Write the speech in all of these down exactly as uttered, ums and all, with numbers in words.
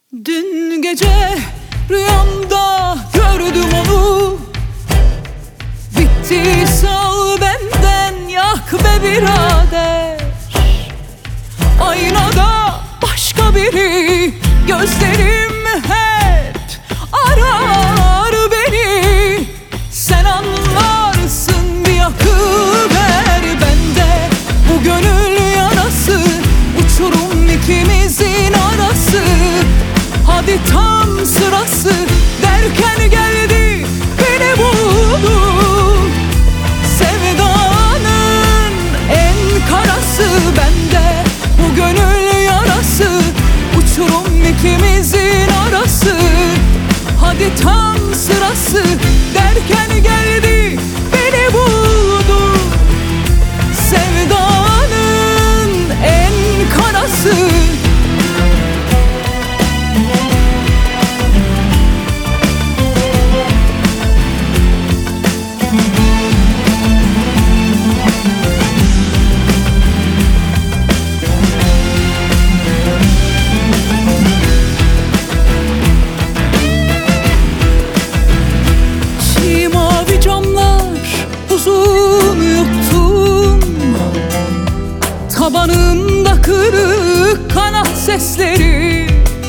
Dün gece rüyamda gördüm onu. Bittiyse al benden, yak be birader. Aynada başka biri, gözlerim hep arar beni. Sen anlarsın, bir yakıver bende bu gönül yarası. Uçurum ikimizin arası, hadi tam sırası derken geldi beni buldu. Sevdanın en karası bende bu gönül yarası. Uçurum ikimizin arası, hadi tam sırası derken geldi beni buldu. Sevdanın en karası. Tabanımda kırık kanat sesleri,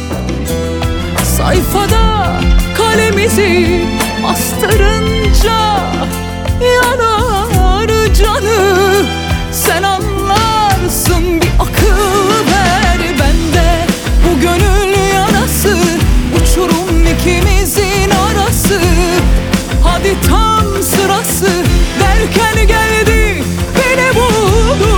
sayfada kalemizi bastırınca yanar canı. Sen anlarsın, bir akıl ver bende bu gönül yarası. Uçurum ikimizin arası, hadi tam sırası derken geldi beni buldu.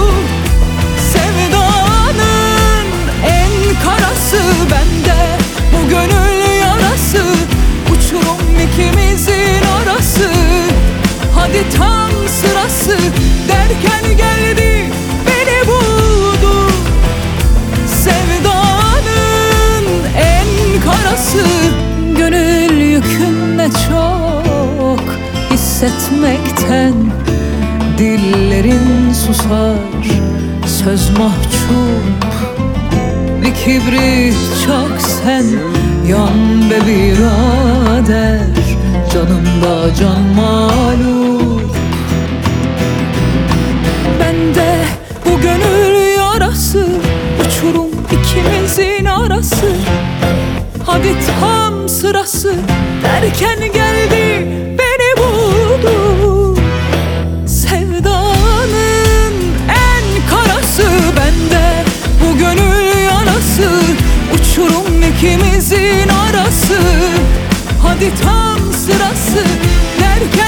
Bende bu gönül yarası. Uçurum ikimizin arası, hadi tam sırası derken geldi beni buldu. Sevdanın en karası. Gönül yükün ne çok hissetmekten, dillerin susar söz mahcup. Bir kibrit çok sen, yan be birader, canımda can mağlup. Bende bu gönül yarası, uçurum ikimizin arası, hadi tam sırası derken geldi beni buldu. Sevdanın en karası bende bu gönül yarası. Uçurum ikimizin arası, hadi tam sırası derken